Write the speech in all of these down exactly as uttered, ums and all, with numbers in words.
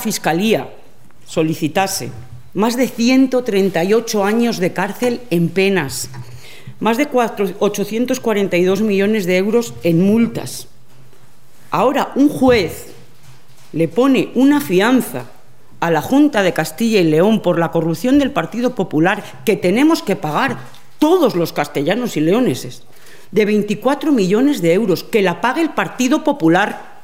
Fiscalía solicitase más de ciento treinta y ocho años de cárcel en penas, más de ochocientos cuarenta y dos millones de euros en multas. Ahora un juez le pone una fianza a la Junta de Castilla y León por la corrupción del Partido Popular, que tenemos que pagar todos los castellanos y leoneses, de veinticuatro millones de euros, que la pague el Partido Popular.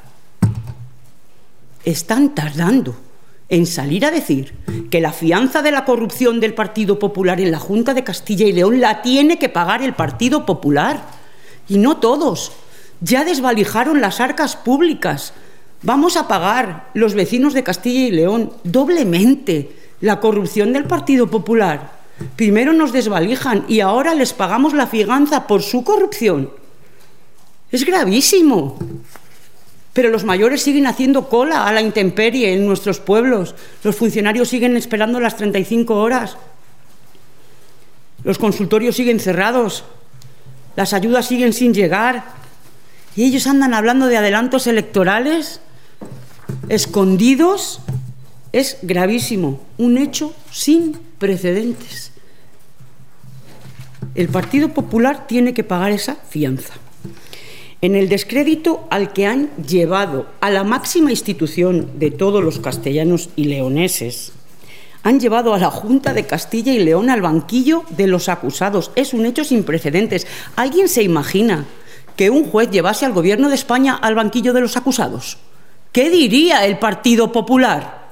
Están tardando en salir a decir que la fianza de la corrupción del Partido Popular en la Junta de Castilla y León la tiene que pagar el Partido Popular. Y no todos. Ya desvalijaron las arcas públicas. Vamos a pagar los vecinos de Castilla y León doblemente la corrupción del Partido Popular. Primero nos desvalijan y ahora les pagamos la fianza por su corrupción. Es gravísimo. Pero los mayores siguen haciendo cola a la intemperie en nuestros pueblos. Los funcionarios siguen esperando las treinta y cinco horas. Los consultorios siguen cerrados. Las ayudas siguen sin llegar. Y ellos andan hablando de adelantos electorales escondidos. Es gravísimo. Un hecho sin precedentes. El Partido Popular tiene que pagar esa fianza. En el descrédito al que han llevado a la máxima institución de todos los castellanos y leoneses, han llevado a la Junta de Castilla y León al banquillo de los acusados. Es un hecho sin precedentes. ¿Alguien se imagina que un juez llevase al Gobierno de España al banquillo de los acusados? ¿Qué diría el Partido Popular?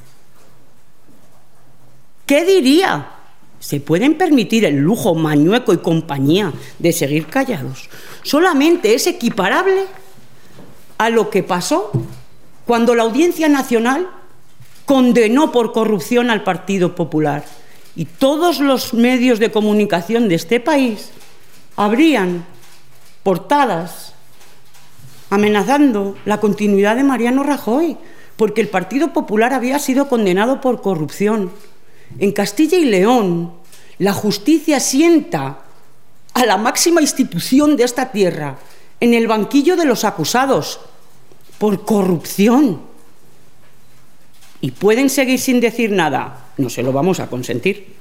¿Qué diría? ¿Se pueden permitir el lujo, Mañueco y compañía de seguir callados? Solamente es equiparable a lo que pasó cuando la Audiencia Nacional condenó por corrupción al Partido Popular y todos los medios de comunicación de este país abrían portadas amenazando la continuidad de Mariano Rajoy, porque el Partido Popular había sido condenado por corrupción. En Castilla y León, la justicia sienta a la máxima institución de esta tierra en el banquillo de los acusados por corrupción. ¿Y pueden seguir sin decir nada? No se lo vamos a consentir.